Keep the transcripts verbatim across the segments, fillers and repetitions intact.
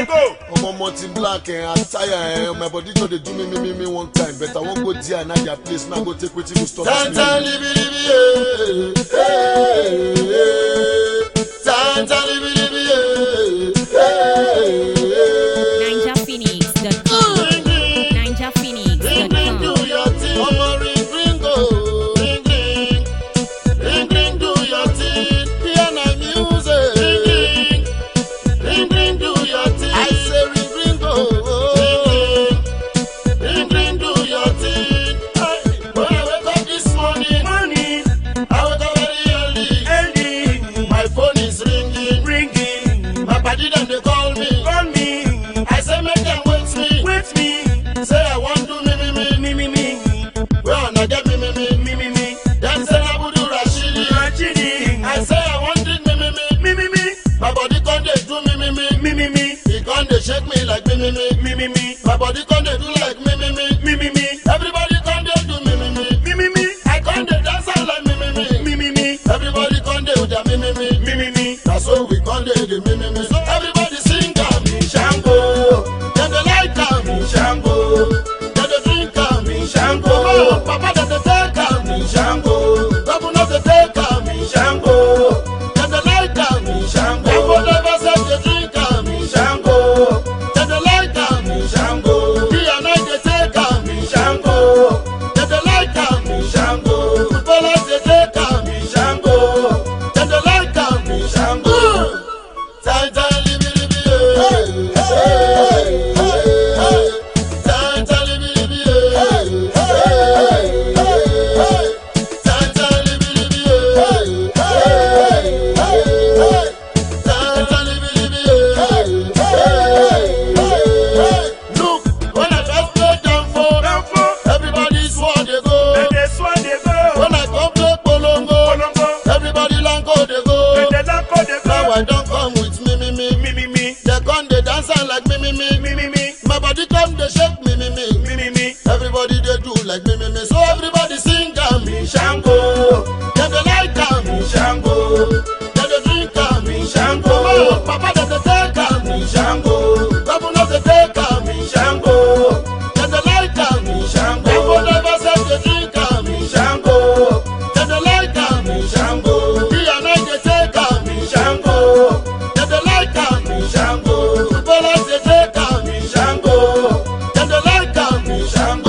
go. I'm on Mountain Black and I tire. My body go dey do me me me me one time, but I won't go there and their place. Now go take wetin go stop me. Tanta libi libi eh, Tanta libi libi eh. Ninja Phoenix dot com. Ninja Phoenix dot com. Do your thing, Omo ring ring go, ring ring, ring ring do your thing, piano music, ring ring, ring ring do your thing. I say ring ring go, ring ring do your thing. When I wake up this morning, Money, I wake up very early. Eddie, My phone is ringing, ringing, my body them they call me. call me, I say make them wait me, wait me, say I want to me me me, me, me, me, well I get me me me. me, me, me, Them say I would do Rashidi. Rashidi, I say I want it me me me. me, me, me, My body con dey do me me me. me, me, me, He con dey shake me like me me me. me, me, me, My body con dey do like me me me. me, me, me, Everybody con dey do me me me. me, me, me, I con dey dance all like me me me. me, me, me, Everybody con dey with their me me me. me, me, me. That's so we con dey the me me me. So everybody sing am me Shango. Dem dey like am me Shango. Dem dey drink am me Shango. Mama, papa dem dey take am me Shango. Governor dey take am me Shango. Dem dey like am me Shango. Dem never say dey drink am me Shango. Dem dey like am me Shango. Me and I dey take am me Shango. Dem dey like am me Shango. Footballers dey take am me Shango. Dem dey like am me Shango. Time time libi libi eh. Hey, hey, hey. Time time libi libi eh. Hey, hey, hey. Time time libi libi eh. Hey, hey, hey. Time time libi libi eh. Hey, hey, hey. Look, when I just play down for, Down for, everybody swan dey go. let the swan dey go, When I come play polongo, Polongo, everybody lango dey let go. the lampo dey Now I go, don't come with me me me. me, me, me, They come they dance and like me me me. me, me, me, My body come they shake me me me. me, me, me, Everybody they do like me me me. So everybody sing am me Shango. Them they like am me Shango. Them they drink am me Shango. Mama, papa them they take am me Shango. Governor they take am me Shango. Them they like am me Shango. People never say they drink am me Shango. Them they like am me Shango. Me and I they take am me Shango. Them they like am me Shango. Footballers they take am me Shango. Them they like am me Shango.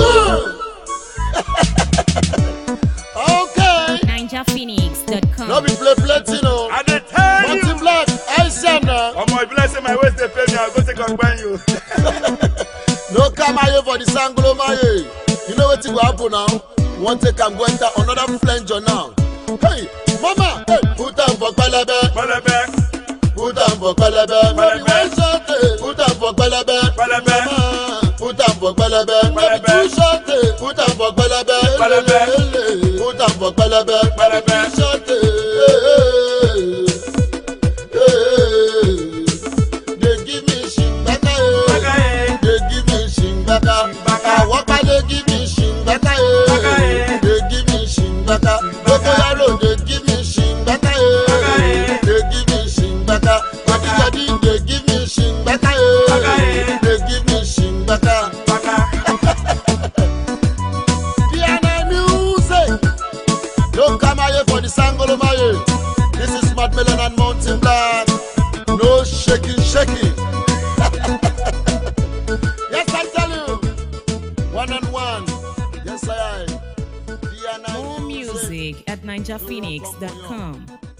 Okay. Ninja Phoenix dot com. No be play plenty no. I dey tell you. Mountain Black, I say na. Omo, if you like say my waist dey pain me, I go take ogbon you. No come here for the Sangolo Maye. You know wetin go happen now? You wan take am go enter another flanger now. Hey, mama, hey, put am for pelebe, Pelebe, put am for pelebe. No be Pelebe. one shot, eh, put am for pelebe. Pelebe. Mama, put am for pelebe. No be Pelebe. two shot, eh, put am for pelebe. Pelebe. Ele, put am for pelebe. Pelebe. Two shot, eh, eh, eh. They give me shingaka, eh. Baga, eh. They give me shingaka. Shingaka. I walk by they give me shingaka, Baga, eh. eh. They give me shingaka. Cocoyaro, they give me shingaka, Baga, eh. eh. They give me shingaka. Jadi jadi, they give me shingaka, Baga, eh. eh. They give me shingaka. baga, Piano music. Don't come here for the Sangolo Maye. This is Smart Melon and Mountain Black. No shaking, shaking. Yes, I tell you. One and one. Yes, I am. Piano More music at ninja phoenix dot com.